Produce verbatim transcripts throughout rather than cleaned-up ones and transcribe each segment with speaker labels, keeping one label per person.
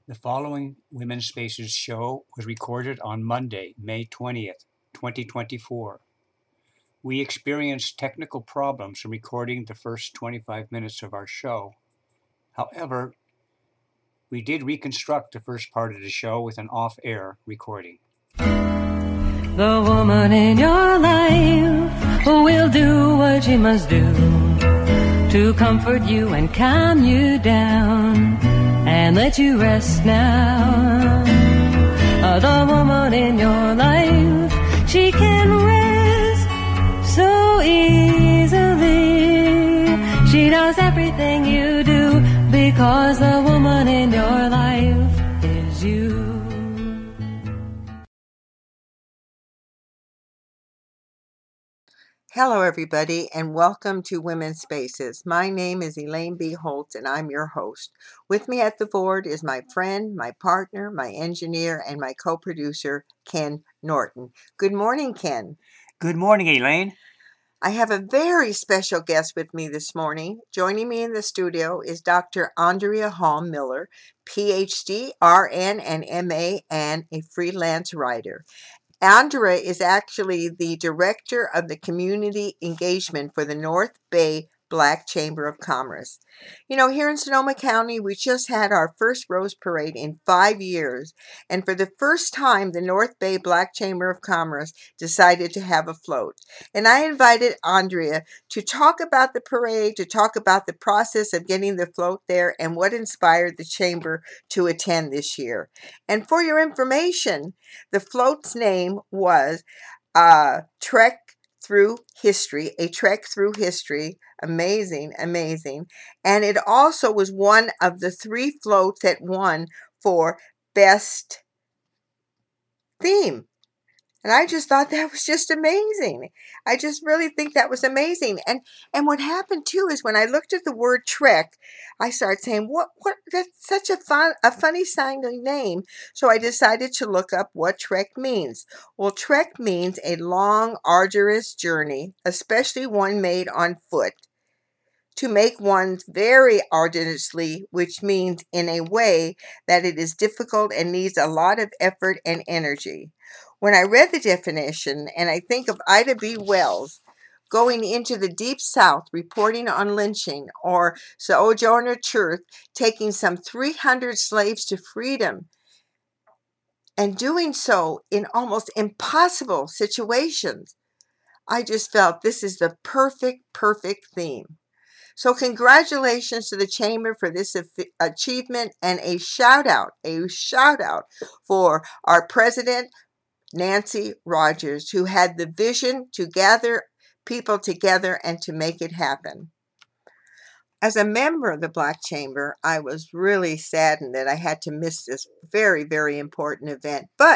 Speaker 1: The following Women's Spaces show was recorded on Monday, May twentieth, twenty twenty-four. We experienced technical problems in recording the first twenty-five minutes of our show. However, we did reconstruct the first part of the show with an off-air recording.
Speaker 2: The woman in your life will do what she must do to comfort you and calm you down and let you rest now. Uh, the woman in your life, she can rest so easily. She does everything you do because the woman in your life is you.
Speaker 3: Hello, everybody, and welcome to Women's Spaces. My name is Elaine B. Holtz, and I'm your host. With me at the board is my friend, my partner, my engineer, and my co-producer, Ken Norton. Good morning, Ken.
Speaker 1: Good morning, Elaine.
Speaker 3: I have a very special guest with me this morning. Joining me in the studio is Doctor Andrea Hall Miller, P H D, R N, and M A, and a freelance writer. Andrea is actually the director of the community engagement for the North Bay Black Chamber of Commerce. You know, here in Sonoma County, we just had our first Rose Parade in five years. And for the first time, the North Bay Black Chamber of Commerce decided to have a float. And I invited Andrea to talk about the parade, to talk about the process of getting the float there and what inspired the chamber to attend this year. And for your information, the float's name was uh, Trek Through History, a Trek Through History. Amazing, amazing. And it also was one of the three floats that won for Best Theme. And I just thought that was just amazing. I just really think that was amazing. And and what happened too is when I looked at the word Trek, I started saying, what what that's such a fun a funny sounding name. So I decided to look up what Trek means. Well, Trek means a long, arduous journey, especially one made on foot. To make one very arduously, which means in a way that it is difficult and needs a lot of effort and energy. When I read the definition, and I think of Ida B. Wells going into the Deep South reporting on lynching, or Sojourner Truth taking some three hundred slaves to freedom, and doing so in almost impossible situations, I just felt this is the perfect, perfect theme. So congratulations to the Chamber for this achievement, and a shout out, a shout out for our president, Nancy Rogers, who had the vision to gather people together and to make it happen. As a member of the Black Chamber, I was really saddened that I had to miss this very, very important event. But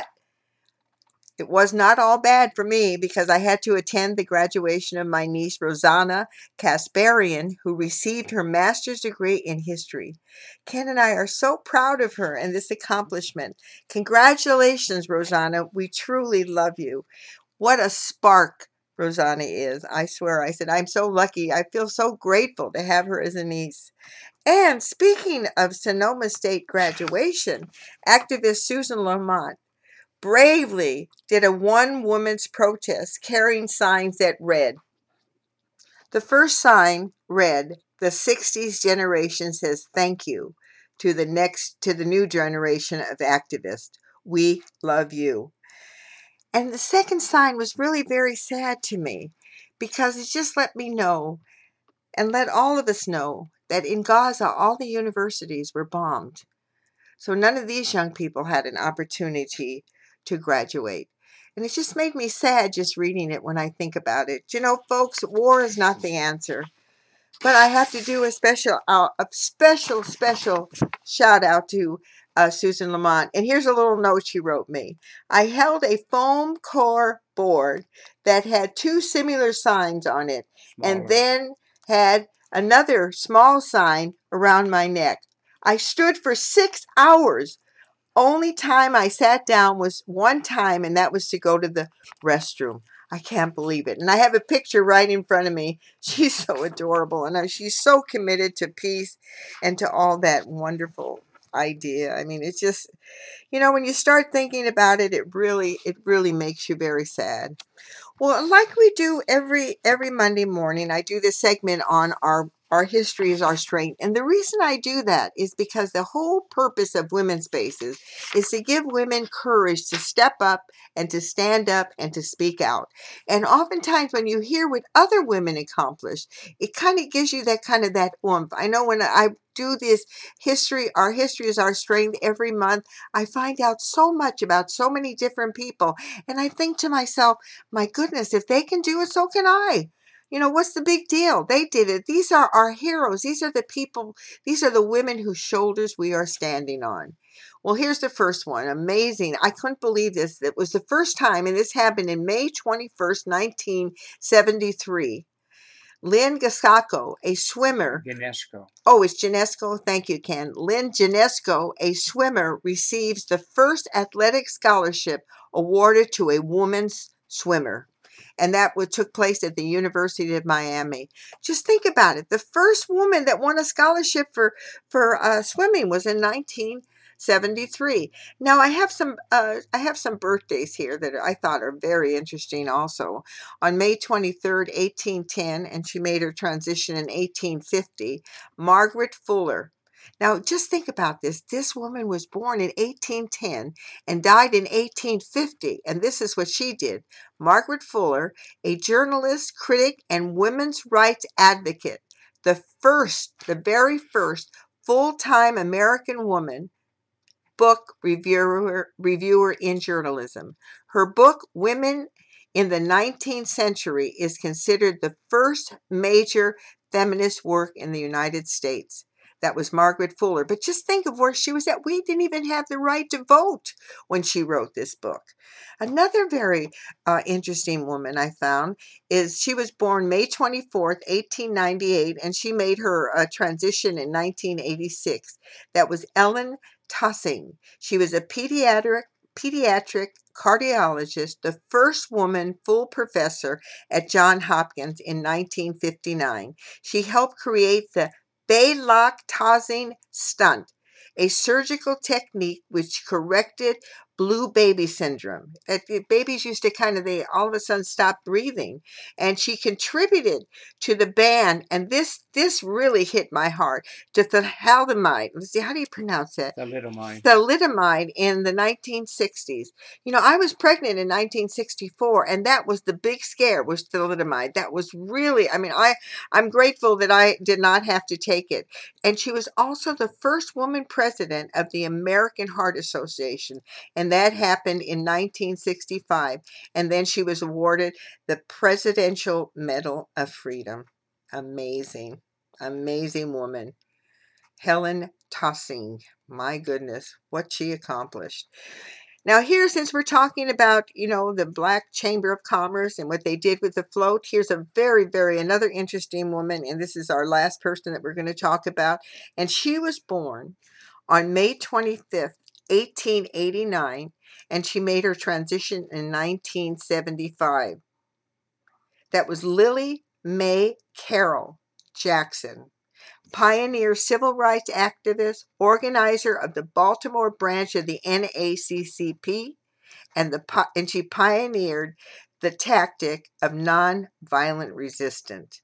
Speaker 3: it was not all bad for me because I had to attend the graduation of my niece, Rosanna Kasparian, who received her master's degree in history. Ken and I are so proud of her and this accomplishment. Congratulations, Rosanna. We truly love you. What a spark Rosanna is. I swear, I said, I'm so lucky. I feel so grateful to have her as a niece. And speaking of Sonoma State graduation, activist Susan Lamont bravely did a one-woman's protest carrying signs that read, the first sign read, the sixties generation says thank you to the next, to the new generation of activists. We love you. And the second sign was really very sad to me because it just let me know and let all of us know that in Gaza, all the universities were bombed. So none of these young people had an opportunity to graduate. And it just made me sad just reading it when I think about it. You know, folks, war is not the answer. But I have to do a special, uh, a special, special shout out to uh, Susan Lamont. And here's a little note she wrote me. I held a foam core board that had two similar signs on it, Smaller. And then had another small sign around my neck. I stood for six hours. Only time I sat down was one time, and that was to go to the restroom. I can't believe it. And I have a picture right in front of me. She's so adorable, and she's so committed to peace and to all that wonderful idea. I mean, it's just, you know, when you start thinking about it, it really, it really makes you very sad. Well, like we do every every Monday morning, I do this segment on our our history is our strength. And the reason I do that is because the whole purpose of Women's Spaces is to give women courage to step up and to stand up and to speak out. And oftentimes when you hear what other women accomplished, it kind of gives you that kind of that oomph. I know when I do this history, our history is our strength every month, I find out so much about so many different people. And I think to myself, my goodness, if they can do it, so can I. You know, what's the big deal? They did it. These are our heroes. These are the people, these are the women whose shoulders we are standing on. Well, here's the first one. Amazing. I couldn't believe this. It was the first time, and this happened in May twenty-first, nineteen seventy-three. Lynn Gasacco, a swimmer.
Speaker 1: UNESCO.
Speaker 3: Oh, it's Genesco. Thank you, Ken. Lynn Genesco, a swimmer, receives the first athletic scholarship awarded to a woman's swimmer. And that what took place at the University of Miami. Just think about it. The first woman that won a scholarship for, for uh, swimming was in nineteen seventy-three. Now I have some uh, I have some birthdays here that I thought are very interesting also. On May twenty-third, eighteen ten, and she made her transition in eighteen fifty, Margaret Fuller. Now just think about this. This woman was born in eighteen ten and died in eighteen fifty, and this is what she did. Margaret Fuller, a journalist, critic, and women's rights advocate, the first, the very first full-time American woman book reviewer, reviewer in journalism. Her book, Women in the nineteenth Century, is considered the first major feminist work in the United States. That was Margaret Fuller. But just think of where she was at. We didn't even have the right to vote when she wrote this book. Another very uh, interesting woman I found is she was born May twenty-fourth, eighteen ninety-eight, and she made her uh, transition in nineteen eighty-six. That was Ellen Tussing. She was a pediatric pediatric cardiologist, the first woman full professor at Johns Hopkins in nineteen fifty-nine. She helped create the Baylock-Tausing stunt, a surgical technique which corrected blue baby syndrome. Babies used to kind of, they all of a sudden stop breathing. And she contributed to the ban, and this this really hit my heart, to thalidomide. Let's see, how do you pronounce that?
Speaker 1: Thalidomide.
Speaker 3: Thalidomide in the nineteen sixties. You know, I was pregnant in nineteen sixty-four, and that was the big scare, was thalidomide. That was really, I mean, I, I'm grateful that I did not have to take it. And she was also the first woman president of the American Heart Association, and that happened in nineteen sixty-five. And then she was awarded the Presidential Medal of Freedom. Amazing, amazing woman. Helen Tussing. My goodness, what she accomplished. Now here, since we're talking about, you know, the Black Chamber of Commerce and what they did with the float, here's a very, very, another interesting woman, and this is our last person that we're going to talk about. And she was born on May twenty-fifth, eighteen eighty-nine, and she made her transition in nineteen seventy-five. That was Lily Mae Carroll Jackson, pioneer civil rights activist, organizer of the Baltimore branch of the N double A C C P, and the and she pioneered the tactic of nonviolent resistance.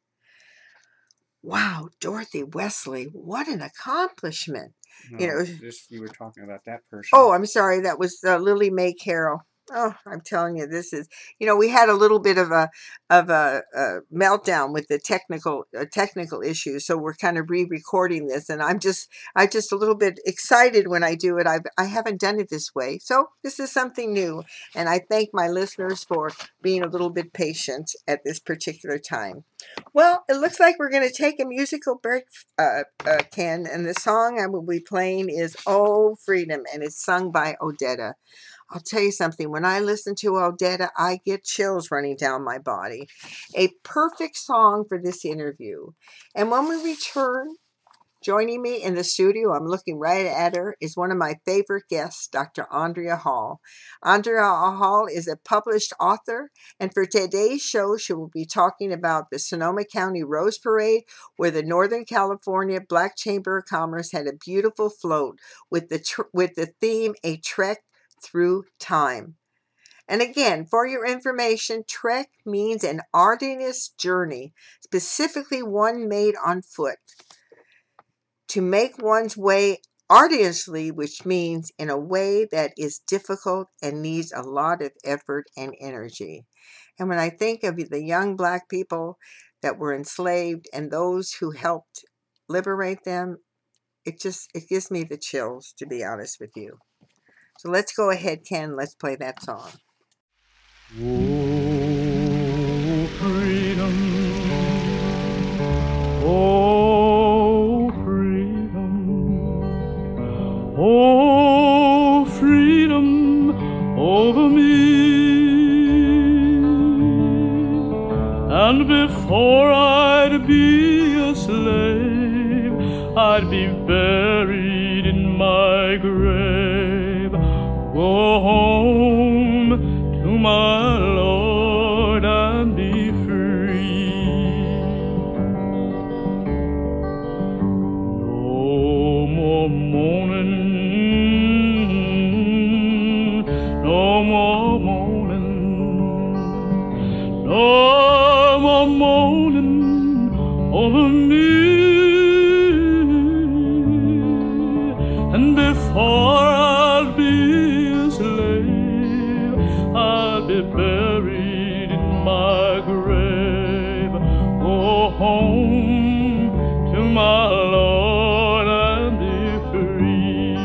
Speaker 3: Wow, Dorothy Wesley, what an accomplishment!
Speaker 1: No,
Speaker 3: you know,
Speaker 1: this, you were talking about that person.
Speaker 3: Oh, I'm sorry, that was uh, Lily Mae Carroll. Oh, I'm telling you, this is, you know, we had a little bit of a of a, a meltdown with the technical uh, technical issues, so we're kind of re-recording this, and I'm just I'm just a little bit excited when I do it. I've I haven't done it this way, so this is something new, and I thank my listeners for being a little bit patient at this particular time. Well, it looks like we're going to take a musical break, uh, uh, Ken, and the song I will be playing is "Oh Freedom," and it's sung by Odetta. I'll tell you something, when I listen to Odetta, I get chills running down my body. A perfect song for this interview. And when we return, Joining me in the studio, I'm looking right at her, is one of my favorite guests, Doctor Andrea Hall. Andrea Hall is a published author, and for today's show, she will be talking about the Sonoma County Rose Parade, where the Northern California Black Chamber of Commerce had a beautiful float with the tr- with the theme A Trek Through Time. And again, for your information, trek means an arduous journey, specifically one made on foot. To make one's way arduously, which means in a way that is difficult and needs a lot of effort and energy. And when I think of the young Black people that were enslaved and those who helped liberate them, it just, it gives me the chills, to be honest with you. So let's go ahead, Ken, let's play that song.
Speaker 4: Oh, freedom, oh, freedom, oh, freedom over me. And before I'd be a slave, I'd be buried in my grave. Go home to my Lord and be free. No more mourning, no more mourning, no more mourning over me. And before I'll be a slave, I'll be buried in my grave. Go home to my Lord and be free.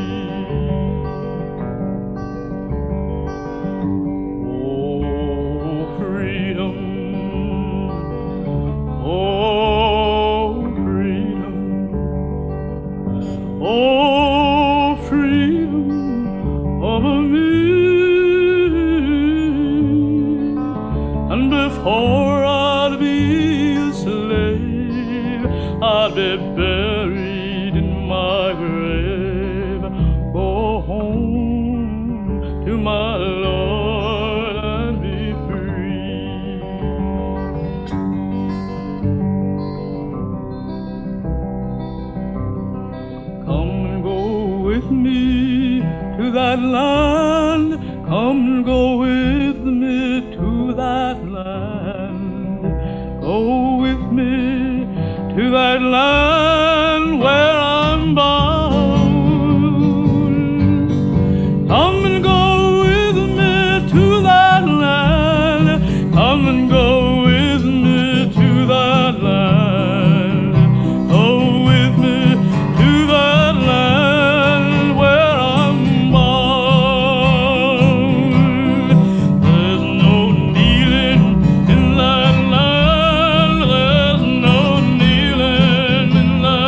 Speaker 4: Oh, freedom, oh, freedom, oh, freedom over me. And before I'd be a slave, I'd be buried in my grave. Go home to my Lord and be free. Come and go with me to that land. Come and go with me to that land. Go with me to that land where I'm bound. Come and go with me to that land. Come and go with me to that land. Go with me to that land where I'm bound. There's no kneeling in that land. There's no kneeling in that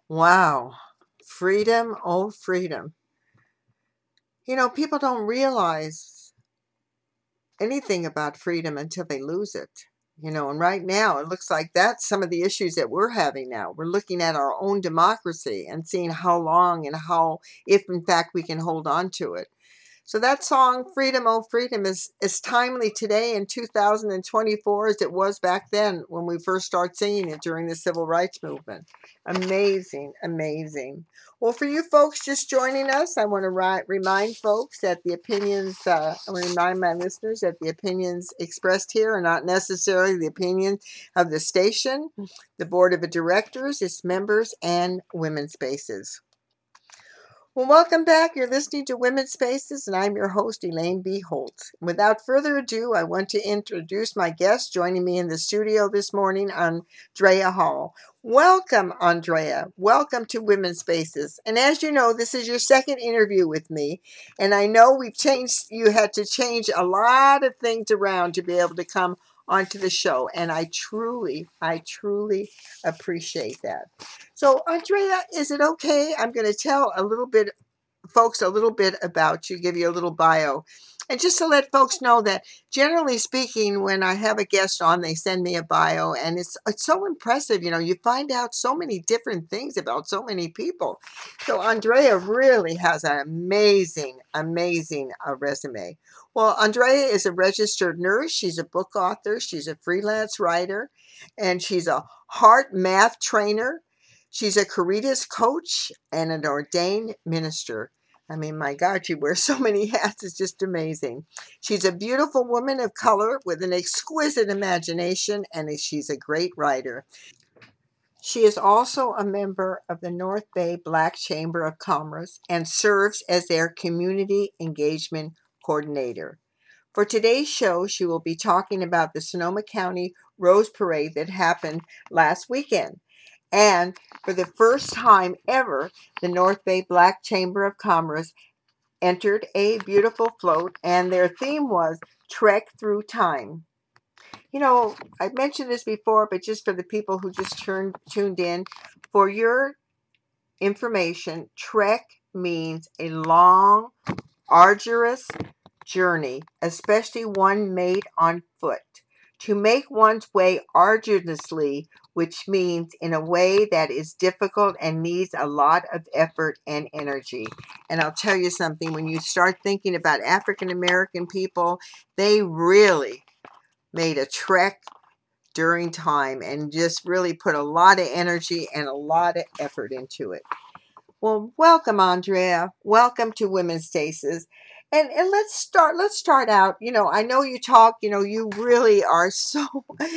Speaker 3: Wow. Freedom, oh, freedom. You know, people don't realize anything about freedom until they lose it. You know, and right now it looks like that's some of the issues that we're having now. We're looking at our own democracy and seeing how long and how, if in fact we can hold on to it. So that song, Freedom, Oh Freedom, is as timely today in two thousand twenty-four as it was back then when we first started singing it during the Civil Rights Movement. Amazing, amazing. Well, for you folks just joining us, I want to ri- remind folks that the opinions, uh, I want to remind my listeners that the opinions expressed here are not necessarily the opinion of the station, the board of directors, its members, and Women's Spaces. Well, welcome back. You're listening to Women's Spaces, and I'm your host, Elaine B. Holtz. Without further ado, I want to introduce my guest joining me in the studio this morning, Andrea Hall. Welcome, Andrea. Welcome to Women's Spaces. And as you know, this is your second interview with me, and I know we've changed, you had to change a lot of things around to be able to come onto the show, and I truly, I truly appreciate that. So, Andrea, is it okay? I'm going to tell a little bit, folks, a little bit about you, give you a little bio. And just to let folks know that, generally speaking, when I have a guest on, they send me a bio, and it's it's so impressive. You know, you find out so many different things about so many people. So, Andrea really has an amazing, amazing uh, resume. Well, Andrea is a registered nurse. She's a book author. She's a freelance writer, and she's a heart math trainer. She's a Caritas coach and an ordained minister. I mean, my God, she wears so many hats. It's just amazing. She's a beautiful woman of color with an exquisite imagination, and she's a great writer. She is also a member of the North Bay Black Chamber of Commerce and serves as their community engagement coordinator. For today's show, she will be talking about the Sonoma County Rose Parade that happened last weekend. And for the first time ever, the North Bay Black Chamber of Commerce entered a beautiful float, and their theme was Trek Through Time. You know, I've mentioned this before, but just for the people who just turned, tuned in, for your information, trek means a long, arduous journey, especially one made on foot. To make one's way arduously, which means in a way that is difficult and needs a lot of effort and energy. And I'll tell you something, when you start thinking about African American people, they really made a trek during time and just really put a lot of energy and a lot of effort into it. Well, welcome, Andrea. Welcome to Women's Spaces. And and let's start let's start out. You know, I know you talk, you know, you really are so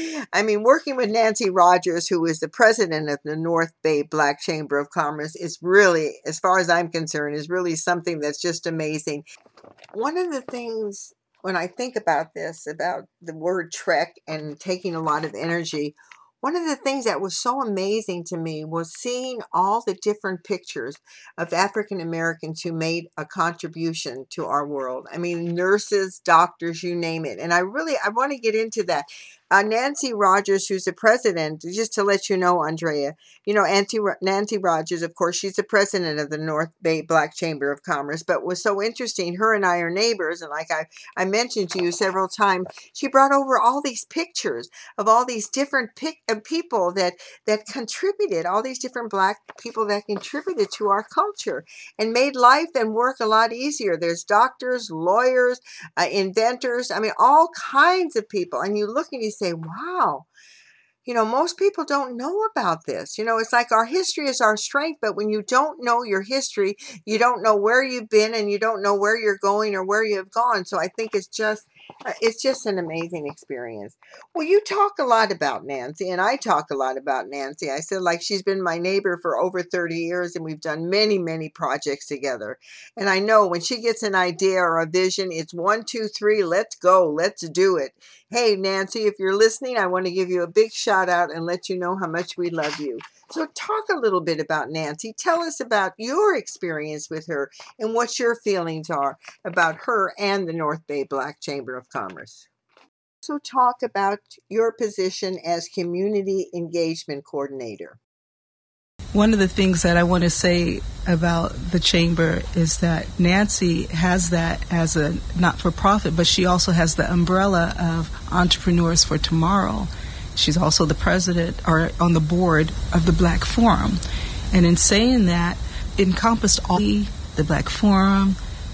Speaker 3: I mean, working with Nancy Rogers, who is the president of the North Bay Black Chamber of Commerce, is really, as far as I'm concerned, is really something that's just amazing. One of the things when I think about this, about the word trek and taking a lot of energy, one of the things that was so amazing to me was seeing all the different pictures of African Americans who made a contribution to our world. I mean, nurses, doctors, you name it. And I really, I want to get into that. Uh, Nancy Rogers, who's the president, just to let you know, Andrea, you know, Auntie, Nancy Rogers, of course, she's the president of the North Bay Black Chamber of Commerce, but was so interesting. Her and I are neighbors. And like I, I mentioned to you several times, she brought over all these pictures of all these different pic, uh, people that, that contributed, all these different Black people that contributed to our culture and made life and work a lot easier. There's doctors, lawyers, uh, inventors, I mean, all kinds of people. And you look and you say, wow, you know, most people don't know about this. You know, it's like our history is our strength, but when you don't know your history, you don't know where you've been and you don't know where you're going or where you've gone. So I think it's just, uh, it's just an amazing experience. Well, you talk a lot about Nancy, and I talk a lot about Nancy. I said, like, she's been my neighbor for over thirty years, and we've done many, many projects together. And I know when she gets an idea or a vision, it's one, two, three, let's go, let's do it. Hey, Nancy, if you're listening, I want to give you a big shout out and let you know how much we love you. So talk a little bit about Nancy. Tell us about your experience with her and what your feelings are about her and the North Bay Black Chamber of Commerce. So talk about your position as community engagement coordinator.
Speaker 5: one of the things that I want to say about the Chamber is that Nancy has that as a not-for-profit, but she also has the umbrella of Entrepreneurs for Tomorrow. She's also the president or on the board of the Black Forum. And in saying that, it encompassed all the Black Forum,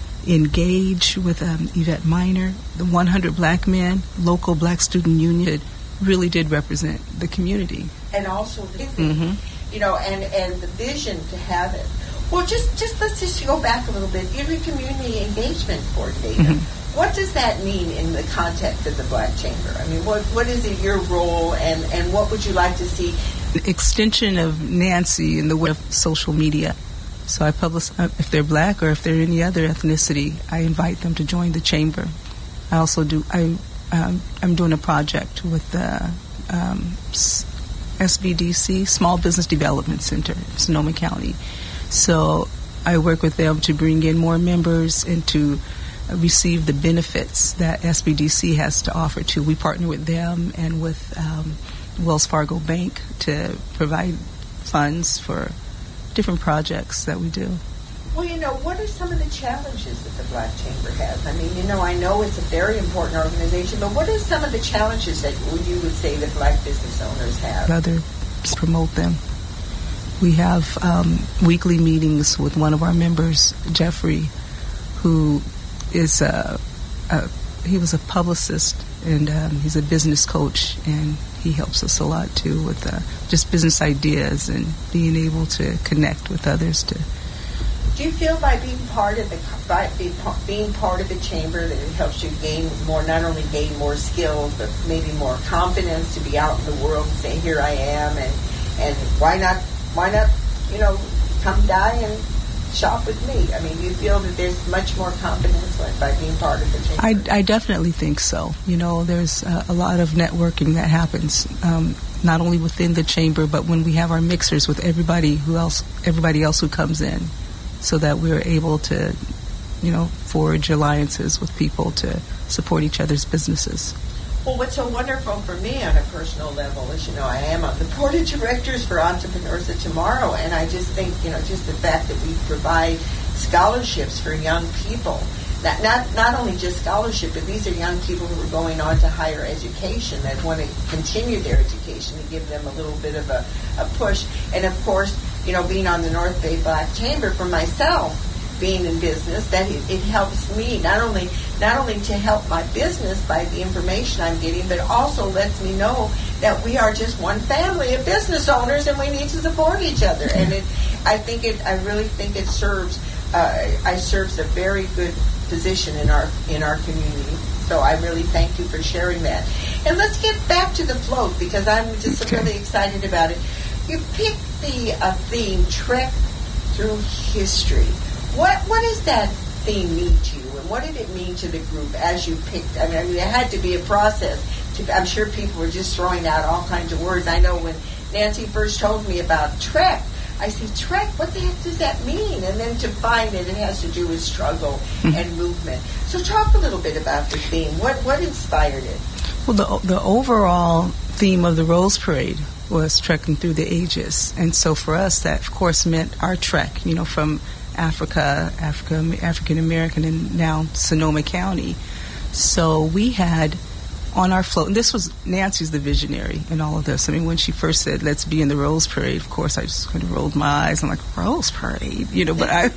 Speaker 5: Engage with um, Yvette Minor, the one hundred Black Men, local Black Student Union, really did represent the community.
Speaker 3: And also the
Speaker 5: Mm-hmm.
Speaker 3: you know, and, and the vision to have it. Well, just, just let's just go back a little bit. You're a community engagement coordinator.
Speaker 5: Mm-hmm.
Speaker 3: What does that mean in the context of the Black Chamber? I mean, what what is it, your role, and, and what would you like to see?
Speaker 5: Extension of Nancy in the way of social media. So I publish, if they're Black or if they're any other ethnicity, I invite them to join the Chamber. I also do, I, um, I'm doing a project with the um, S B D C, Small Business Development Center, Sonoma County. So I work with them to bring in more members and to receive the benefits that S B D C has to offer too. We partner with them and with um, Wells Fargo Bank to provide funds for different projects that we do.
Speaker 3: Well, you know, what are some of the challenges that the Black Chamber has? I mean, you know, I know it's a very important organization, but what are some of the challenges that you would say that Black business owners have?
Speaker 5: Rather promote them. We have um, weekly meetings with one of our members, Jeffrey, who is a, a he was a publicist and um, he's a business coach, and he helps us a lot too with uh, just business ideas and being able to connect with others. To
Speaker 3: do you feel by being part of the by being part of the chamber that it helps you gain more, not only gain more skills, but maybe more confidence to be out in the world and say, "Here I am," and and why not why not you know come die and shop with me? I mean, do you feel that there's much more confidence by being part of the chamber?
Speaker 5: I, I definitely think so. You know, there's uh, a lot of networking that happens, um, not only within the chamber, but when we have our mixers with everybody who else, everybody else who comes in, so that we're able to, you know, forge alliances with people to support each other's businesses.
Speaker 3: Well, what's so wonderful for me on a personal level is, you know, I am on the board of directors for Entrepreneurs of Tomorrow, and I just think, you know, just the fact that we provide scholarships for young people, not not, not only just scholarship, but these are young people who are going on to higher education that want to continue their education, to give them a little bit of a, a push. And, of course, you know, being on the North Bay Black Chamber for myself, being in business, that it, it helps me not only not only to help my business by the information I'm getting, but also lets me know that we are just one family of business owners and we need to support each other. And it, I think it, I really think it serves, uh, I serves a very good position in our in our community. So I really thank you for sharing that. And let's get back to the float, because I'm just
Speaker 5: okay.
Speaker 3: really excited about it. You picked the uh, theme, Trek Through History. What what does that theme mean to you, and what did it mean to the group as you picked? I mean, I mean, it had to be a process. To, I'm sure people were just throwing out all kinds of words. I know when Nancy first told me about Trek, I said, Trek, what the heck does that mean? And then to find that it has to do with struggle and movement. So talk a little bit about the theme. What what inspired it?
Speaker 5: Well, the the overall theme of the Rose Parade was trekking through the ages, and so for us, that of course meant our trek. You know, from Africa, Africa, African American, and now Sonoma County. So we had on our float, and this was, Nancy's the visionary in all of this. I mean, when she first said, let's be in the Rose Parade, of course, I just kind of rolled my eyes. I'm like, Rose Parade? You know, but I'm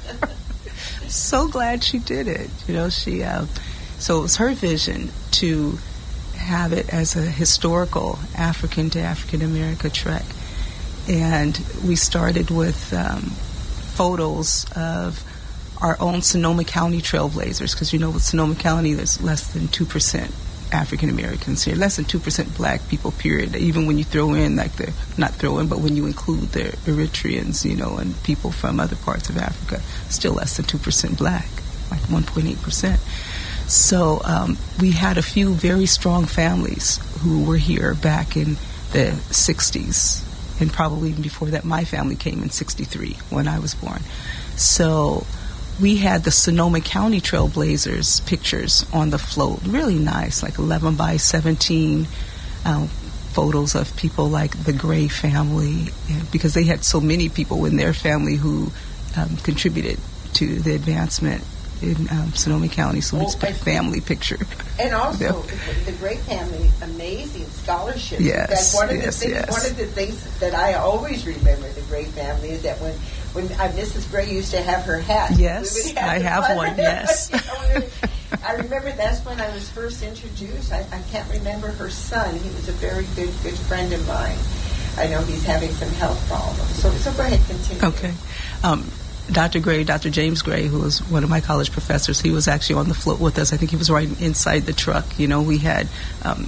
Speaker 5: so glad she did it. You know, she, uh, so it was her vision to have it as a historical African to African America trek. And we started with um, photos of our own Sonoma County trailblazers, because you know with Sonoma County there's less than two percent African Americans here, less than two percent Black people, period. Even when you throw in, like the, not throw in, but when you include the Eritreans, you know, and people from other parts of Africa, still less than two percent Black, like one point eight percent. So um, we had a few very strong families who were here back in the sixties. And probably even before that, my family came in sixty-three when I was born. So we had the Sonoma County Trailblazers pictures on the float, really nice, like eleven by seventeen, uh, photos of people like the Gray family, and because they had so many people in their family who um, contributed to the advancement in um, Sonoma County. So we just put a family picture.
Speaker 3: And also,
Speaker 5: Yeah.
Speaker 3: the, the Gray family, amazing scholarship.
Speaker 5: Yes,
Speaker 3: That's one of
Speaker 5: yes,
Speaker 3: the things.
Speaker 5: yes.
Speaker 3: One of the things that I always remember the Gray family is that when when uh, Missus Gray used to have her hat.
Speaker 5: Yes,
Speaker 3: we would have
Speaker 5: I
Speaker 3: the
Speaker 5: have
Speaker 3: fun-
Speaker 5: one, yes.
Speaker 3: You know, I remember that's when I was first introduced. I, I can't remember her son. He was a very good good friend of mine. I know he's having some health problems. So, so go ahead, continue.
Speaker 5: Okay. Um, Doctor Gray, Doctor James Gray, who was one of my college professors, he was actually on the float with us. I think he was right inside the truck. You know, we had um,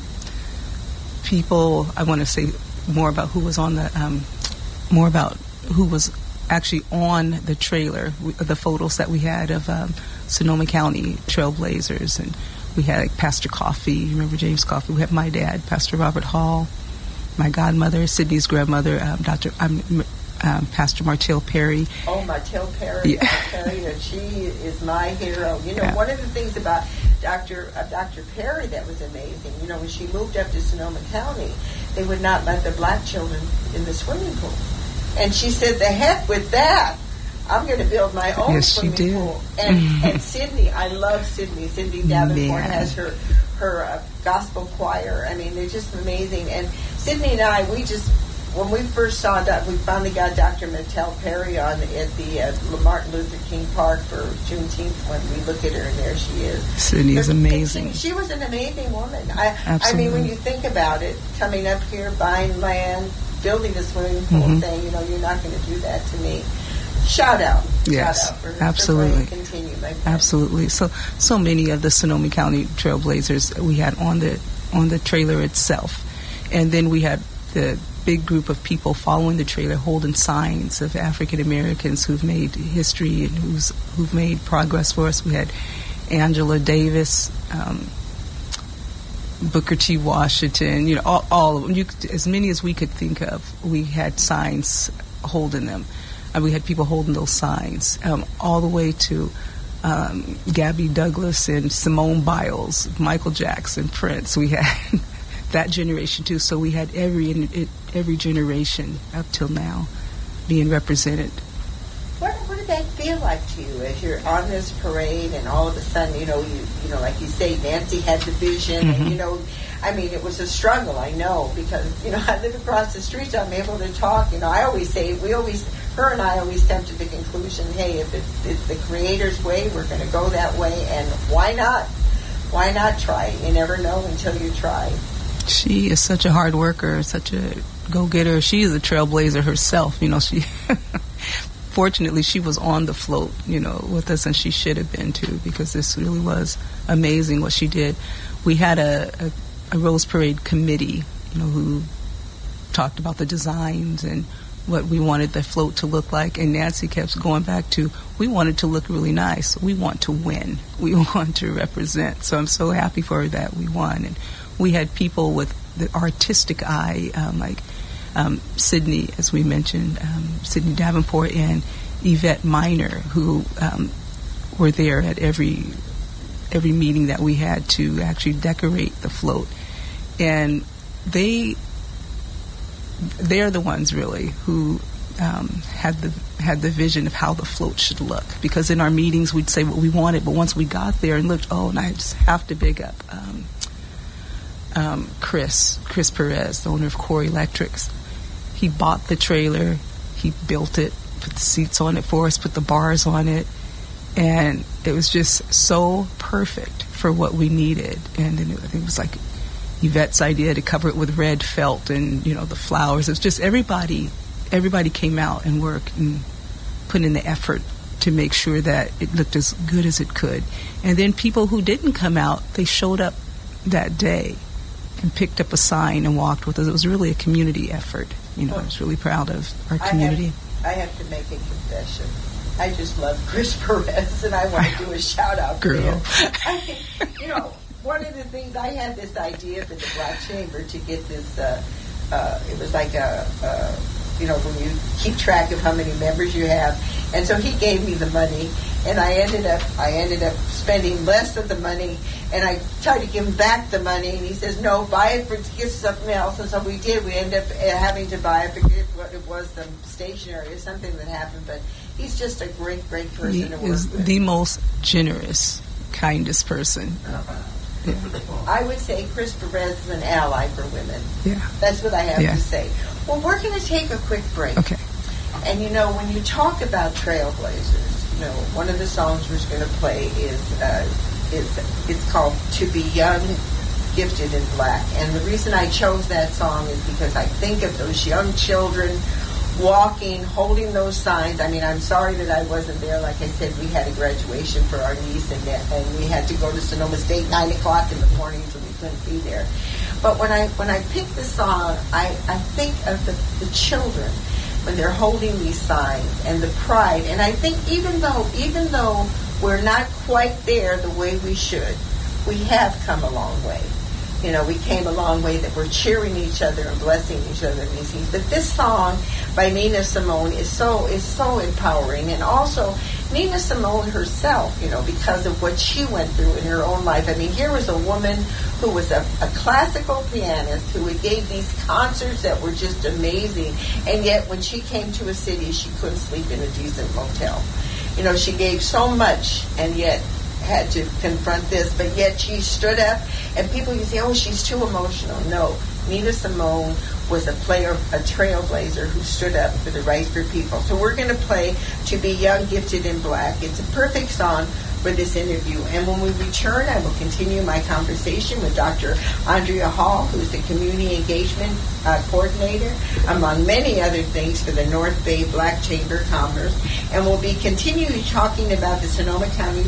Speaker 5: people, I want to say more about who was on the, um, more about who was actually on the trailer, we, the photos that we had of um, Sonoma County trailblazers. And we had like, Pastor Coffey, remember James Coffey? We had my dad, Pastor Robert Hall, my godmother, Sydney's grandmother, um, Doctor Um, Um, Pastor Martell Perry.
Speaker 3: Oh, Martell Perry!
Speaker 5: Yeah.
Speaker 3: I tell you, she is my hero. You know,
Speaker 5: Yeah.
Speaker 3: one of the things about Doctor Uh, Doctor Perry that was amazing. You know, when she moved up to Sonoma County, they would not let the black children in the swimming pool, and she said, "The heck with that! I'm going to build my own
Speaker 5: Yes, she
Speaker 3: swimming
Speaker 5: did.
Speaker 3: pool." And, and Sydney, I love Sydney. Sydney Davenport
Speaker 5: Man.
Speaker 3: has her her uh, gospel choir. I mean, they're just amazing. And Sydney and I, we just. When we first saw that, we finally got Doctor Martell Perry on at the uh, Martin Luther King Park for Juneteenth. When we look at her, and there she is.
Speaker 5: Sydney is
Speaker 3: But
Speaker 5: amazing.
Speaker 3: She, she was an amazing woman. I, I
Speaker 5: Absolutely.
Speaker 3: mean, when you think about it, coming up here, buying land, building a swimming pool,
Speaker 5: Mhm.
Speaker 3: saying, you know, you're not going to do that to me. Shout out.
Speaker 5: Yes,
Speaker 3: Shout out for,
Speaker 5: absolutely.
Speaker 3: For continue, my friend.
Speaker 5: Absolutely. So, so many of the Sonoma County trailblazers we had on the on the trailer itself, and then we had the big group of people following the trailer, holding signs of African Americans who've made history and who's who've made progress for us. We had Angela Davis, um, Booker T. Washington, you know, all, all of them. You could, as many as we could think of, we had signs holding them. And we had people holding those signs, um, all the way to um, Gabby Douglas and Simone Biles, Michael Jackson, Prince. We had that generation too. So we had every every generation up till now being represented.
Speaker 3: What, what did that feel like to you as you're on this parade and all of a sudden, you know, you you know, like you say, Nancy had the vision,
Speaker 5: Mm-hmm.
Speaker 3: and you know, I mean, it was a struggle, I know, because you know, I live across the street, so I'm able to talk. You know, I always say, we always, her and I always come to the conclusion, hey, if it's, it's the Creator's way, we're going to go that way, and why not? Why not try? You never know until you try.
Speaker 5: She is such a hard worker, such a go-getter. She is a trailblazer herself. You know, she fortunately she was on the float, you know, with us, and she should have been too, because this really was amazing what she did. We had a, a, a Rose Parade committee, you know, who talked about the designs and what we wanted the float to look like, and Nancy kept going back to, we want it to look really nice. We want to win. We want to represent. So I'm so happy for her that we won. And we had people with the artistic eye, um, like um, Sydney, as we mentioned, um, Sydney Davenport and Yvette Miner, who um, were there at every every meeting that we had to actually decorate the float. And they they're the ones really who um, had the had the vision of how the float should look. Because in our meetings we'd say what we wanted, but once we got there and looked, oh, and I just have to big up um, um, Chris Chris Perez, the owner of Core Electrics. He bought the trailer, he built it, put the seats on it for us, put the bars on it, and it was just so perfect for what we needed. And then it, I think it was like Yvette's idea to cover it with red felt and, you know, the flowers. It was just everybody, everybody came out and worked and put in the effort to make sure that it looked as good as it could. And then people who didn't come out, they showed up that day and picked up a sign and walked with us. It was really a community effort. You know, I was really proud of our community.
Speaker 3: I have, I have to make a confession. I just love Chris Perez, and I want to do a shout out to
Speaker 5: Girl.
Speaker 3: him. I think, you know, one of the things, I had this idea for the Black Chamber to get this, uh, uh, it was like a, uh, you know, when you keep track of how many members you have. And so he gave me the money, and I ended up I ended up spending less of the money, and I tried to give him back the money, and he says, no, buy it for get something else. And so we did. We ended up having to buy, I forget what it was, the stationery or something that happened, but he's just a great, great person
Speaker 5: He
Speaker 3: to work
Speaker 5: is
Speaker 3: with.
Speaker 5: the most generous, kindest person. Yeah.
Speaker 3: I would say Chris Perez is an ally for women.
Speaker 5: Yeah.
Speaker 3: That's what I have
Speaker 5: Yeah.
Speaker 3: to say. Well, we're going to take a quick break.
Speaker 5: Okay.
Speaker 3: And you know, when you talk about trailblazers, you know, one of the songs we're going to play is uh, is it's called "To Be Young, Gifted in Black." And the reason I chose that song is because I think of those young children walking, holding those signs. I mean, I'm sorry that I wasn't there. Like I said, we had a graduation for our niece, and, and we had to go to Sonoma State nine o'clock in the morning, so we couldn't be there. But when I when I pick the song, I, I think of the, the children when they're holding these signs and the pride. And I think even though even though we're not quite there the way we should, we have come a long way. You know, we came a long way that we're cheering each other and blessing each other in these things. But this song by Nina Simone is so is so empowering. And also Nina Simone herself, you know, because of what she went through in her own life. I mean, here was a woman who was a, a classical pianist who gave these concerts that were just amazing. And yet when she came to a city, she couldn't sleep in a decent motel. You know, she gave so much and yet had to confront this, but yet she stood up, and people you say, oh, she's too emotional. No, Nina Simone was a player, a trailblazer who stood up for the rights for people. So we're going to play To Be Young, Gifted in Black. It's a perfect song for this interview. And when we return, I will continue my conversation with Doctor Andrea Hall, who's the Community Engagement uh, Coordinator, among many other things, for the North Bay Black Chamber of Commerce. And we'll be continuing talking about the Sonoma County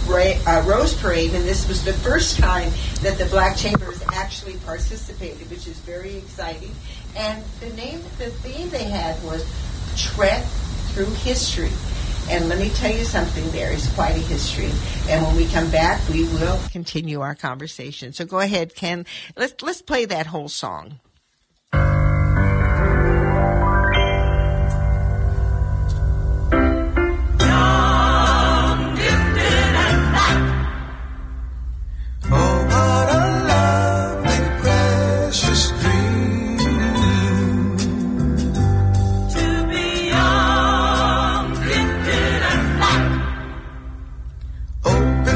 Speaker 3: Uh, Rose Parade, and this was the first time that the Black Chambers actually participated, which is very exciting. And the name, the theme they had was Trek Through History. And let me tell you something, there is quite a history. And when we come back, we will continue our conversation. So go ahead, Ken. Let's let's play that whole song.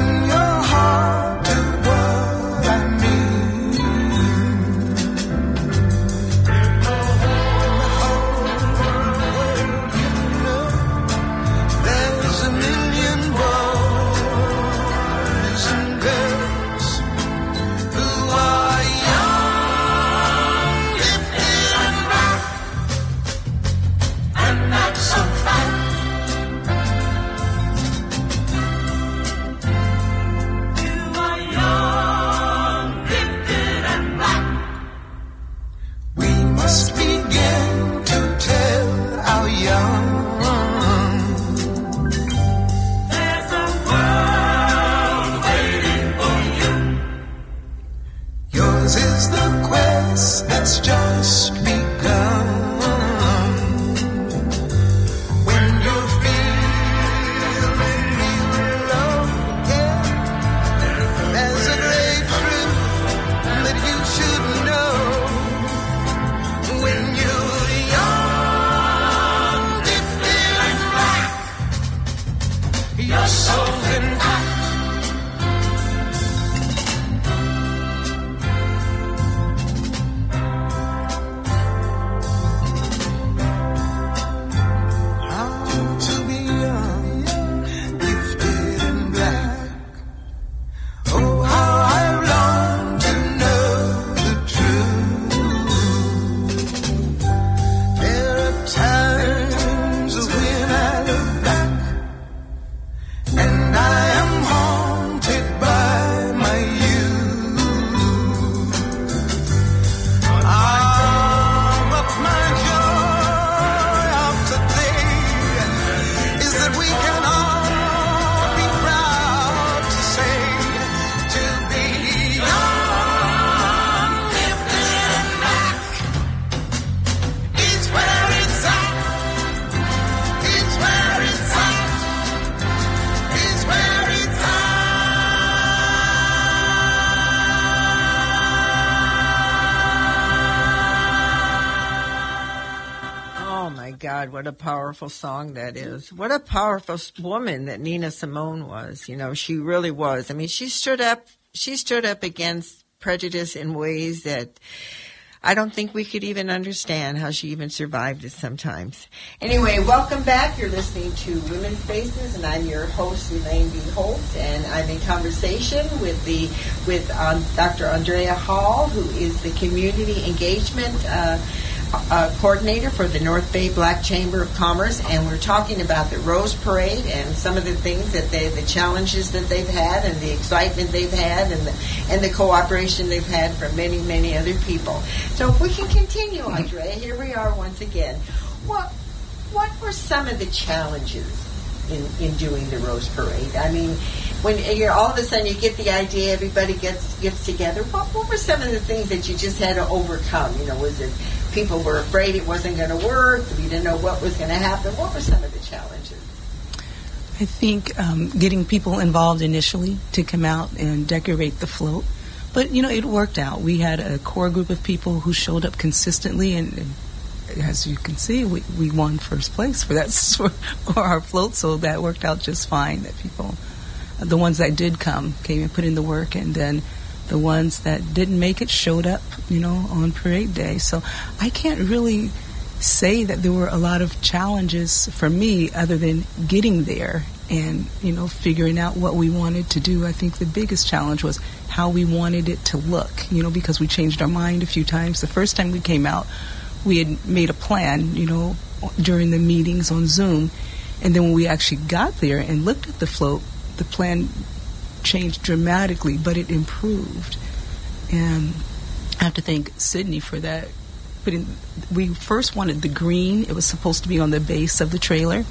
Speaker 6: Open your heart to what I mean.
Speaker 3: Oh, my God, what a powerful song that is. What a powerful woman that Nina Simone was. You know, she really was. I mean, she stood up, she stood up against prejudice in ways that I don't think we could even understand how she even survived it sometimes. Anyway, welcome back. You're listening to Women's Spaces, and I'm your host, Elaine B. Holtz, and I'm in conversation with the with um, Doctor Andrea Hall, who is the Community Engagement uh, uh, Coordinator for the North Bay Black Chamber of Commerce, and we're talking about the Rose Parade and some of the things that they, the challenges that they've had, and the excitement they've had, and the, and the cooperation they've had from many, many other people. So if we can continue, Andrea, here we are once again. What what were some of the challenges in, in doing the Rose Parade? I mean, when you're all of a sudden you get the idea, everybody gets gets together. What, what were some of the things that you just had to overcome? You know, was it people were afraid it wasn't going to work? We didn't know what was going to happen. What were some of the challenges?
Speaker 5: I think um, getting people involved initially to come out and decorate the float. But, you know, it worked out. We had a core group of people who showed up consistently, and, and as you can see, we, we won first place for that for, for our float, so that worked out just fine. That people, the ones that did come, came and put in the work, and then the ones that didn't make it showed up, you know, on parade day. So I can't really say that there were a lot of challenges for me other than getting there and, you know, figuring out what we wanted to do. I think the biggest challenge was how we wanted it to look, you know, because we changed our mind a few times. The first time we came out, we had made a plan, you know, during the meetings on Zoom. And then when we actually got there and looked at the float, the plan changed dramatically, but it improved. And I have to thank Sydney for that. But in, we first wanted the green. It was supposed to be on the base of the trailer.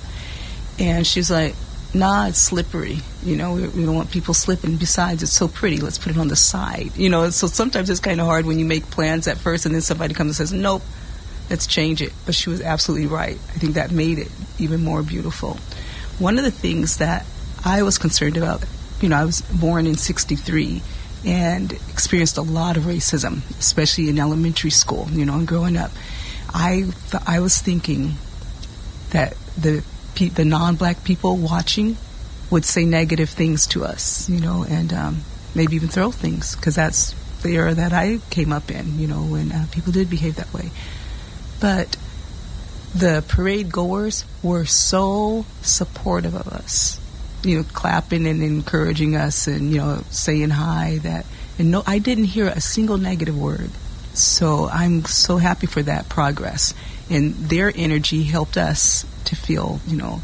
Speaker 5: And she's like, nah, it's slippery. You know, we, we don't want people slipping. Besides, it's so pretty. Let's put it on the side. You know, so sometimes it's kind of hard when you make plans at first and then somebody comes and says, nope, let's change it. But she was absolutely right. I think that made it even more beautiful. One of the things that I was concerned about, you know, I was born in sixty-three and experienced a lot of racism, especially in elementary school, you know, and growing up. I th- I was thinking that the pe- the non-black people watching would say negative things to us, you know, and um, maybe even throw things, because that's the era that I came up in, you know, when uh, people did behave that way. But the parade goers were so supportive of us, you know, clapping and encouraging us and, you know, saying hi. That, and no, I didn't hear a single negative word. So I'm so happy for that progress. And their energy helped us to feel, you know,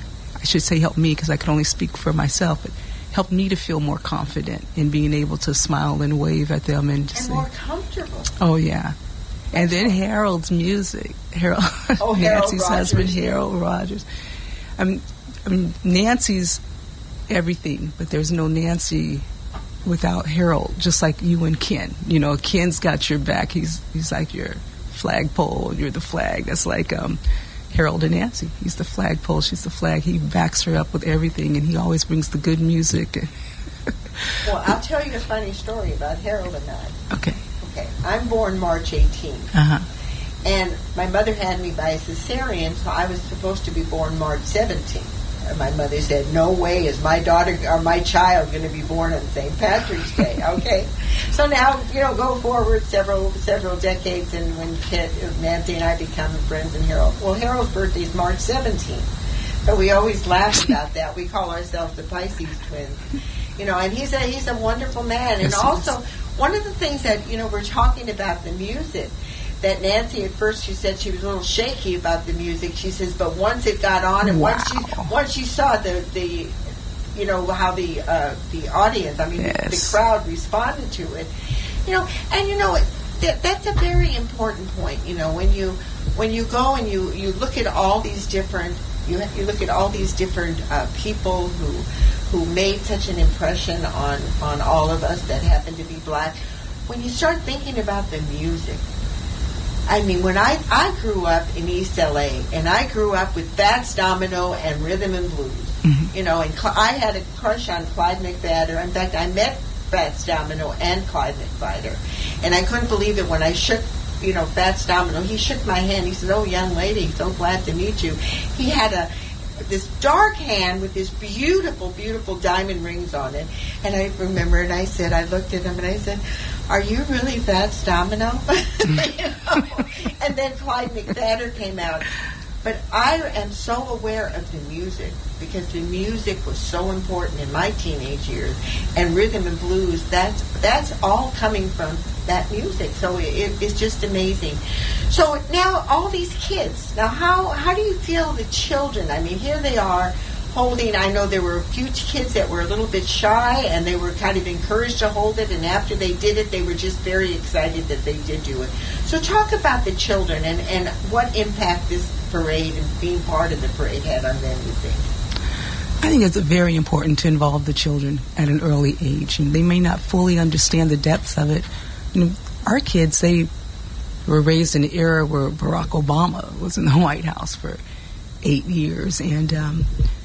Speaker 5: I should say helped me because I could only speak for myself, but helped me to feel more confident in being able to smile and wave at them. And,
Speaker 3: and
Speaker 5: say,
Speaker 3: more comfortable.
Speaker 5: Oh, yeah. And then Harold's music. Harold,
Speaker 3: oh, Harold
Speaker 5: Nancy's
Speaker 3: Rogers,
Speaker 5: husband,
Speaker 3: yeah.
Speaker 5: Harold Rogers. I mean, I mean, Nancy's everything, but there's no Nancy without Harold, just like you and Ken. You know, Ken's got your back. He's he's like your flagpole, and you're the flag. That's like um, Harold and Nancy. He's the flagpole, she's the flag. He backs her up with everything, and he always brings the good music.
Speaker 3: Well, I'll tell you a funny story about Harold and I.
Speaker 5: Okay.
Speaker 3: Okay. I'm born March eighteenth.
Speaker 5: Uh-huh.
Speaker 3: And my mother had me by a cesarean, so I was supposed to be born March seventeenth. And my mother said, no way is my daughter or my child going to be born on Saint Patrick's Day. Okay. So now, you know, go forward several several decades, and when Kid, Nancy and I become friends and Harold. Well, Harold's birthday is March seventeenth. So we always laugh about that. We call ourselves the Pisces twins. You know, and he's a he's a wonderful man. And
Speaker 5: yes,
Speaker 3: also, one of the things that, you know, we're talking about the music, that Nancy at first, she said she was a little shaky about the music. She says, but once it got on, and
Speaker 5: wow.
Speaker 3: once she once she saw the, the you know, how the uh, the audience, I mean, yes. the, the crowd responded to it, you know, and you know, that, that's a very important point. You know, when you when you go and you, you look at all these different you you look at all these different uh, people who who made such an impression on on all of us that happen to be black. When you start thinking about the music. I mean, when I, I grew up in East L A, and I grew up with Fats Domino and rhythm and blues, mm-hmm. you know, and Cl- I had a crush on Clyde McPhatter. In fact, I met Fats Domino and Clyde McPhatter, and I couldn't believe it when I shook you know, Fats Domino. He shook my hand. He said, "Oh, young lady, so glad to meet you." He had a this dark hand with this beautiful, beautiful diamond rings on it. And I remember, and I said, I looked at him and I said, "Are you really Fats Domino?" You know? And then Clyde McPhatter came out. But I am so aware of the music because the music was so important in my teenage years, and rhythm and blues. That's that's all coming from that music. So it, it's just amazing. So now all these kids. Now how how do you feel the children? I mean, here they are holding. I know there were a few kids that were a little bit shy, and they were kind of encouraged to hold it. And after they did it, they were just very excited that they did do it. So talk about the children and and what impact this parade and being part of the parade had on them, you think?
Speaker 5: I think it's very important to involve the children at an early age. And they may not fully understand the depths of it. You know, our kids, they were raised in an era where Barack Obama was in the White House for eight years. And um,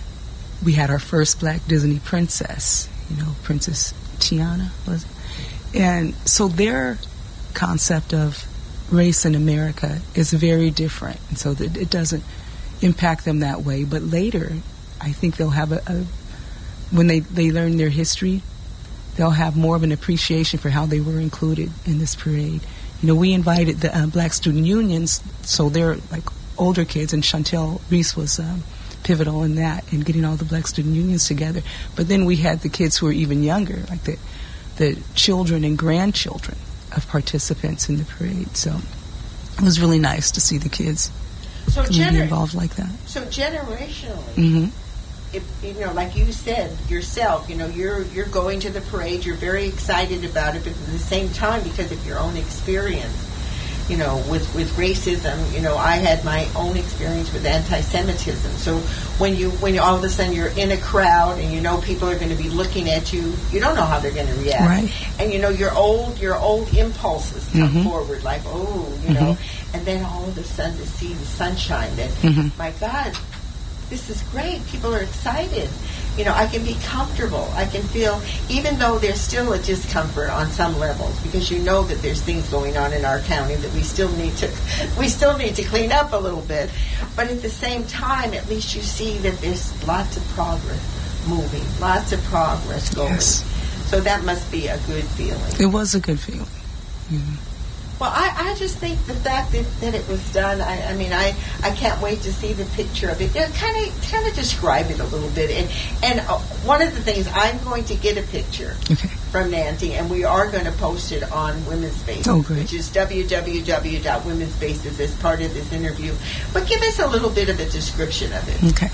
Speaker 5: we had our first black Disney princess, you know, Princess Tiana, was it? And so their concept of race in America is very different, and so that it doesn't impact them that way. But later, I think they'll have a, a when they, they learn their history, they'll have more of an appreciation for how they were included in this parade. You know, we invited the uh, Black Student Unions, so they're like older kids, and Chantel Reese was um, pivotal in that, in getting all the Black Student Unions together. But then we had the kids who were even younger, like the the children and grandchildren of participants in the parade. So it was really nice to see the kids
Speaker 3: so
Speaker 5: gener-
Speaker 3: gener-
Speaker 5: involved like that.
Speaker 3: So generationally,
Speaker 5: Mm-hmm.
Speaker 3: if, you know, like you said yourself, you know, you're you're going to the parade, you're very excited about it, but at the same time, because of your own experience, you know, with, with racism, you know, I had my own experience with anti-Semitism. So when you when you, all of a sudden you're in a crowd and you know people are going to be looking at you, you don't know how they're going to react.
Speaker 5: Right.
Speaker 3: And you know your old your old impulses come
Speaker 5: Mm-hmm.
Speaker 3: forward, like, oh, you
Speaker 5: Mm-hmm.
Speaker 3: know, and then all of a sudden to see the sunshine, that
Speaker 5: Mm-hmm.
Speaker 3: my God, this is great. People are excited. You know, I can be comfortable. I can feel, even though there's still a discomfort on some levels, because you know that there's things going on in our county that we still need to, we still need to clean up a little bit. But at the same time, at least you see that there's lots of progress moving, lots of progress going.
Speaker 5: Yes.
Speaker 3: So that must be a good feeling.
Speaker 5: It was a good feeling. Mm-hmm.
Speaker 3: Well, I, I just think the fact that, that it was done, I, I mean, I, I can't wait to see the picture of it. You know, kind of kind of describe it a little bit. And, and uh, one of the things, I'm going to get a picture
Speaker 5: Okay.
Speaker 3: from Nancy, and we are going to post it on Women's Spaces,
Speaker 5: Oh, great.
Speaker 3: which is w w w dot women's spaces as part of this interview. But give us a little bit of a description of it.
Speaker 5: Okay.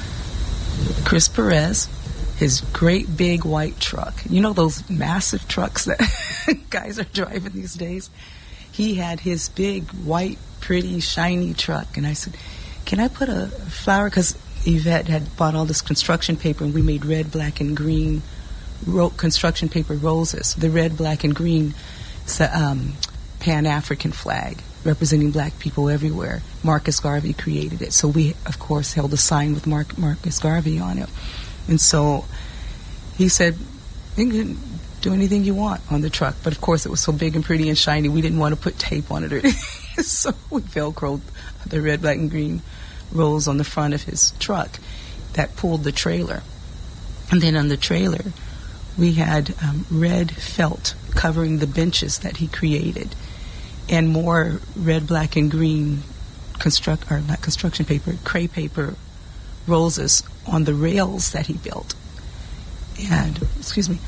Speaker 5: Chris Perez, his great big white truck. You know those massive trucks that guys are driving these days? He had his big, white, pretty, shiny truck. And I said, can I put a flower? Because Yvette had bought all this construction paper, and we made red, black, and green ro- construction paper roses. The red, black, and green is a um, Pan-African flag representing black people everywhere. Marcus Garvey created it. So we, of course, held a sign with Mark, Marcus Garvey on it. And so he said, you can do anything you want on the truck. But of course it was so big and pretty and shiny, we didn't want to put tape on it or anything. So we Velcroed the red, black, and green rolls on the front of his truck that pulled the trailer. And then on the trailer, we had um, red felt covering the benches that he created, and more red, black, and green construct or not construction paper, crepe paper roses on the rails that he built. And excuse me.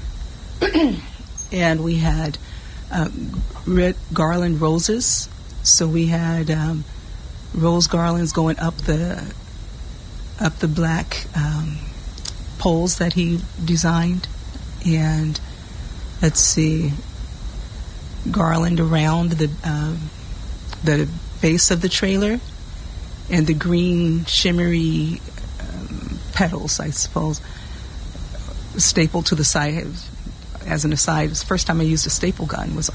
Speaker 5: And we had um, red garland roses. So we had um, rose garlands going up the up the black um, poles that he designed, and let's see, garland around the uh, the base of the trailer, and the green shimmery um, petals, I suppose, stapled to the side. As an aside, it was the first time I used a staple gun. Was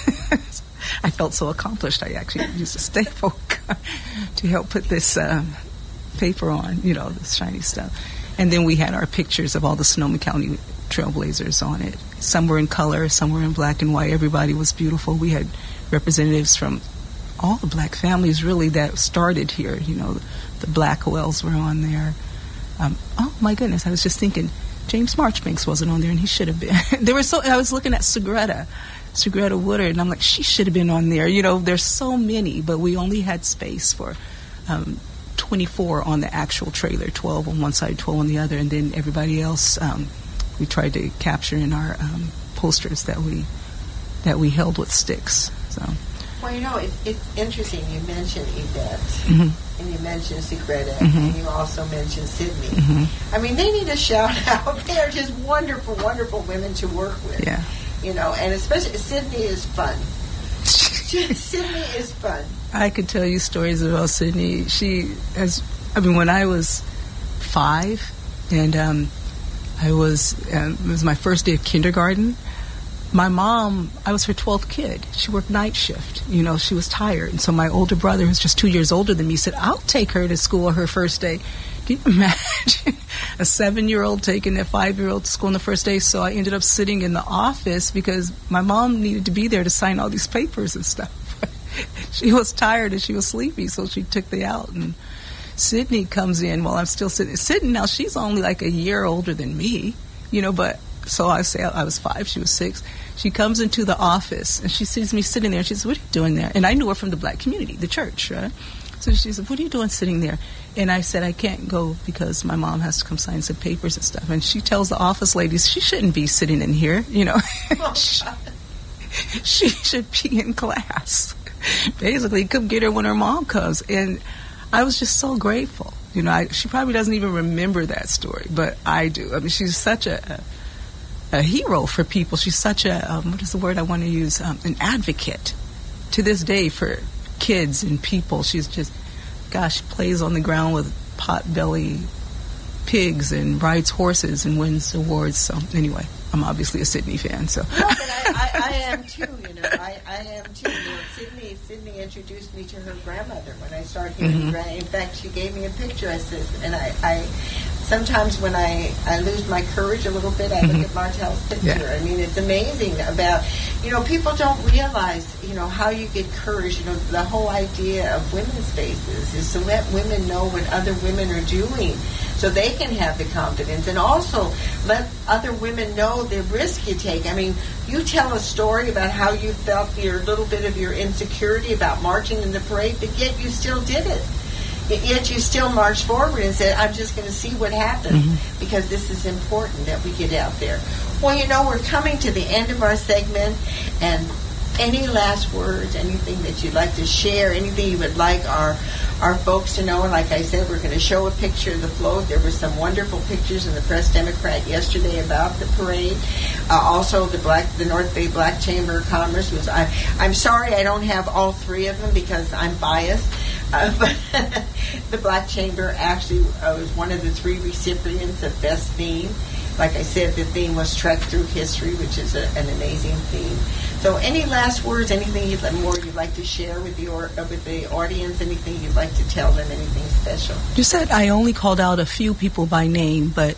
Speaker 5: I felt so accomplished. I actually used a staple gun to help put this um, paper on, you know, this shiny stuff. And then we had our pictures of all the Sonoma County Trailblazers on it. Some were in color, some were in black and white. Everybody was beautiful. We had representatives from all the black families really that started here. You know, the Blackwells were on there. Um, oh my goodness, I was just thinking James Marchbanks wasn't on there, and he should have been. There were so I was looking at Segreta, Segreta Woodard, and I'm like, she should have been on there. You know, there's so many, but we only had space for um, twenty-four on the actual trailer, twelve on one side, twelve on the other, and then everybody else um, we tried to capture in our um, posters that we that we held with sticks. So.
Speaker 3: Well, you know, it's, it's interesting. You mentioned Yvette,
Speaker 5: Mm-hmm.
Speaker 3: and you mentioned Segreta,
Speaker 5: Mm-hmm.
Speaker 3: and you also mentioned Sydney.
Speaker 5: Mm-hmm.
Speaker 3: I mean, they need a shout out. They are just wonderful, wonderful women to work with.
Speaker 5: Yeah.
Speaker 3: You know, and especially Sydney is fun. Sydney is fun.
Speaker 5: I could tell you stories about Sydney. She has, I mean, when I was five, and um, I was, um, it was my first day of kindergarten. My mom, I was her twelfth kid. She worked night shift. You know, she was tired. And so my older brother, who's just two years older than me, said, I'll take her to school her first day. Can you imagine a seven-year-old taking a five-year-old to school on the first day? So I ended up sitting in the office because my mom needed to be there to sign all these papers and stuff. She was tired and she was sleepy, so she took me out. And Sydney comes in while I'm still sitting. Sitting now, she's only like a year older than me, you know, but so I say I was five, she was six. She comes into the office and she sees me sitting there and she says, what are you doing there? And I knew her from the black community, the church, right? So she said, what are you doing sitting there? And I said, I can't go because my mom has to come sign some papers and stuff. And she tells the office ladies she shouldn't be sitting in here, you know. she, she should be in class. Basically, come get her when her mom comes. And I was just so grateful. You know, I, she probably doesn't even remember that story, but I do. I mean, she's such a... a a hero for people. She's such a, um, what is the word I want to use, um, an advocate to this day for kids and people. She's just, gosh, plays on the ground with pot-belly pigs and rides horses and wins awards. So anyway, I'm obviously a Sydney fan. So.
Speaker 3: No, but I, I, I am too, you know. I, I am too. You know, Sydney, Sydney introduced me to her grandmother when I started hearing
Speaker 5: Mm-hmm.
Speaker 3: grand. In fact, she gave me a picture. I said, and I, I sometimes when I, I lose my courage a little bit, I look at Martel's picture.
Speaker 5: Yeah.
Speaker 3: I mean, it's amazing about, you know, people don't realize, you know, how you get courage. You know, the whole idea of women's spaces is to let women know what other women are doing so they can have the confidence, and also let other women know the risk you take. I mean, you tell a story about how you felt your little bit of your insecurity about marching in the parade, but yet you still did it. Yet you still marched forward and said, I'm just going to see what happens, mm-hmm. because this is important that we get out there. Well, you know, we're coming to the end of our segment, and any last words, anything that you'd like to share, anything you would like our our folks to know? And like I said, we're going to show a picture of the float. There were some wonderful pictures in the Press Democrat yesterday about the parade. Uh, also, the black, the North Bay Black Chamber of Commerce was. I, I'm sorry I don't have all three of them because I'm biased. Uh, but the Black Chamber actually uh, was one of the three recipients of Best Theme. Like I said, the theme was Trek Through History, which is a, an amazing theme. So any last words, anything you'd like, more you'd like to share with the, or, uh, with the audience, anything you'd like to tell them, anything special?
Speaker 5: You said I only called out a few people by name, but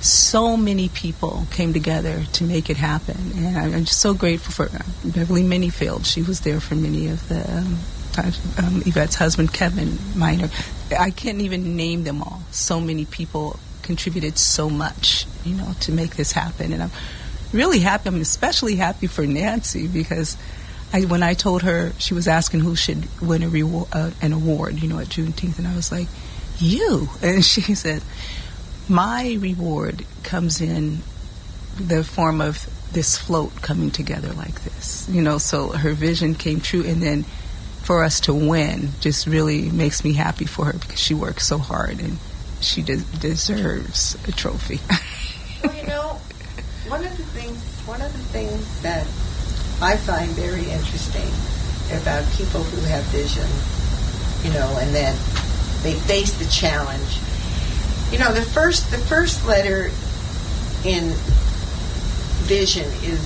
Speaker 5: so many people came together to make it happen. And I'm just so grateful for Beverly Minifield. She was there for many of the... Um, um, Yvette's husband, Kevin Miner. I can't even name them all. So many people contributed so much, you know, to make this happen. And I'm really happy. I'm especially happy for Nancy because I, when I told her, she was asking who should win a reward, uh, an award, you know, at Juneteenth, and I was like, you. And she said, my reward comes in the form of this float coming together like this, you know. So her vision came true, and then for us to win just really makes me happy for her because she worked so hard and she de- deserves a trophy.
Speaker 3: Well, you know, one of the things, one of the things that I find very interesting about people who have vision, you know, and that they face the challenge. You know, the first, the first letter in vision is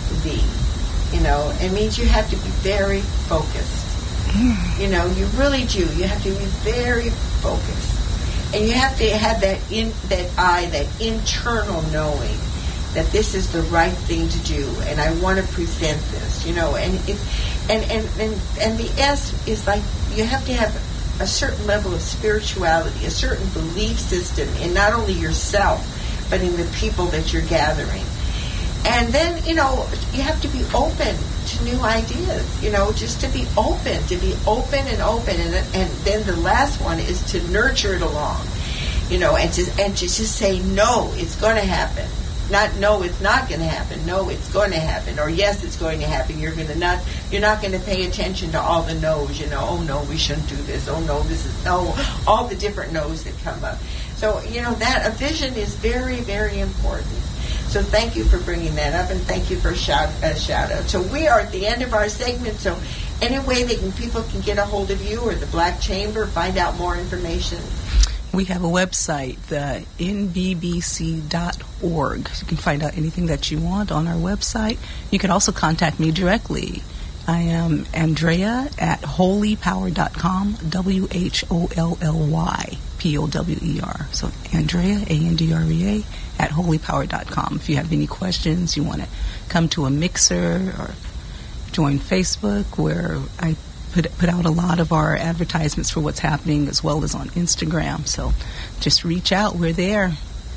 Speaker 3: V. You know, it means you have to be very focused. You know, you really do. You have to be very focused, and you have to have that in that eye, that internal knowing that this is the right thing to do, and I want to present this. You know, and it, and, and, and, and the S is like you have to have a certain level of spirituality, a certain belief system in not only yourself, but in the people that you're gathering. And then, you know, you have to be open to new ideas, you know, just to be open, to be open and open. And, and then the last one is to nurture it along, you know, and to, and to just say, no, it's going to happen. Not, no, it's not going to happen. No, it's going to happen. Or yes, it's going to happen. You're going to not, you're not going to pay attention to all the no's, you know, oh no, we shouldn't do this. Oh no, this is, no, all the different no's that come up. So, you know, that a vision is very, very important. So thank you for bringing that up, and thank you for a shout, a shout out. So we are at the end of our segment. So any way that can, people can get a hold of you or the Black Chamber, find out more information?
Speaker 5: We have a website, the N B B C dot org. You can find out anything that you want on our website. You can also contact me directly. I am Andrea at holy power dot com, W H O L L Y P O W E R. So Andrea, A N D R E A, at holy power dot com. If you have any questions, you want to come to a mixer or join Facebook, where I put put out a lot of our advertisements for what's happening, as well as on Instagram. So just reach out. We're there.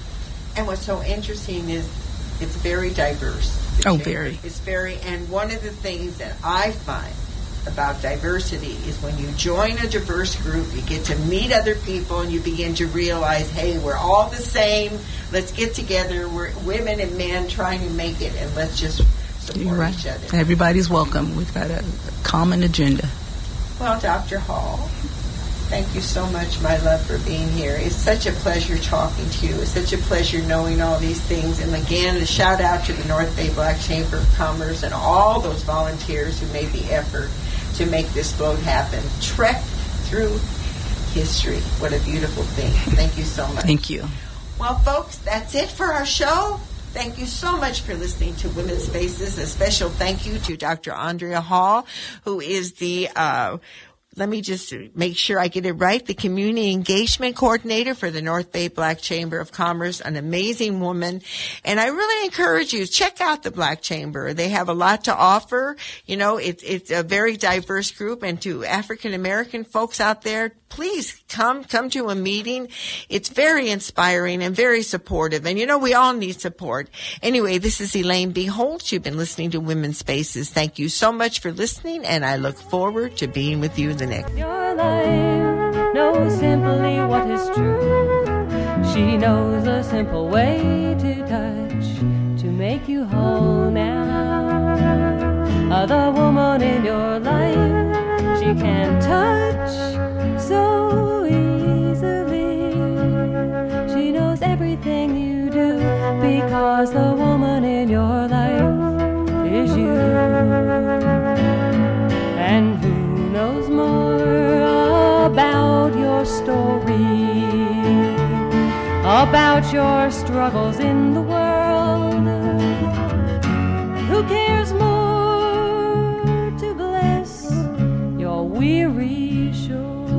Speaker 3: And what's so interesting is it's very diverse. The
Speaker 5: Oh,
Speaker 3: chamber.
Speaker 5: very.
Speaker 3: It's very, and one of the things that I find about diversity is when you join a diverse group, you get to meet other people, and you begin to realize, hey, we're all the same. Let's get together. We're women and men trying to make it, and let's just support
Speaker 5: You're right.
Speaker 3: each other.
Speaker 5: Everybody's welcome. We've got a, a common agenda.
Speaker 3: Well, Doctor Hall, thank you so much, my love, for being here. It's such a pleasure talking to you. It's such a pleasure knowing all these things. And again, a shout out to the North Bay Black Chamber of Commerce and all those volunteers who made the effort to make this float happen. Trek through history. What a beautiful thing. Thank you so much.
Speaker 5: Thank you.
Speaker 3: Well, folks, that's it for our show. Thank you so much for listening to Women's Spaces. A special thank you to Doctor Andrea Hall, who is the, uh, let me just make sure I get it right, the Community Engagement Coordinator for the North Bay Black Chamber of Commerce, an amazing woman. And I really encourage you, check out the Black Chamber. They have a lot to offer. You know, it's, it's a very diverse group. And to African-American folks out there, please come, come to a meeting. It's very inspiring and very supportive. And, you know, we all need support. Anyway, this is Elaine B. Holt. You've been listening to Women's Spaces. Thank you so much for listening, and I look forward to being with you the next.
Speaker 2: Your life knows simply what is true. She knows a simple way to touch, to make you whole now. The woman in your life, she can touch so easily. She knows everything you do, because the woman in your life is you. And who knows more about your story, about your struggles in the world? Who cares more to bless your weary shoulders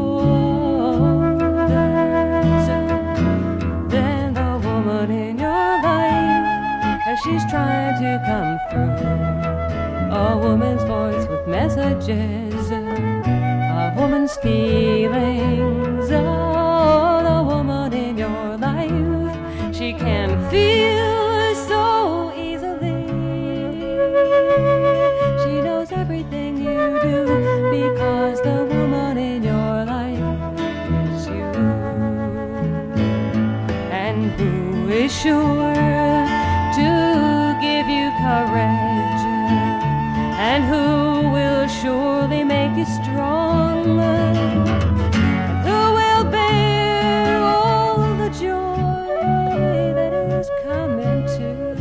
Speaker 2: than the woman in your life, as she's trying to come through? A woman's voice with messages of woman's feelings. Oh, the woman in your life, she can feel so easily. She knows everything you do, because the woman in your life is you. And who is sure to give you courage, and who will surely make you strong, and who will bear all the joy that is coming to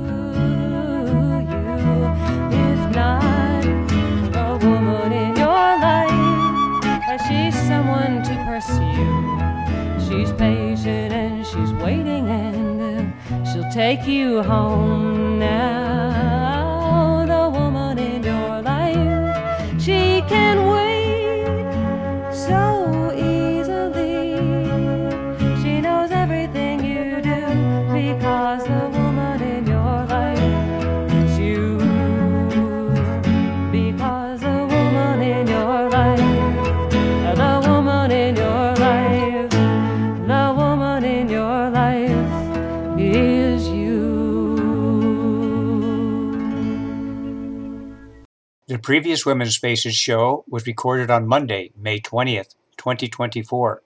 Speaker 2: you. If not a woman in your life, as she's someone to pursue, she's patient and she's waiting, and uh, she'll take you home now. The woman in your life, she can wait so easily. She knows everything you do, because the woman in your life is you. Because
Speaker 1: previous Women's Spaces show was recorded on Monday, May twentieth, twenty twenty-four.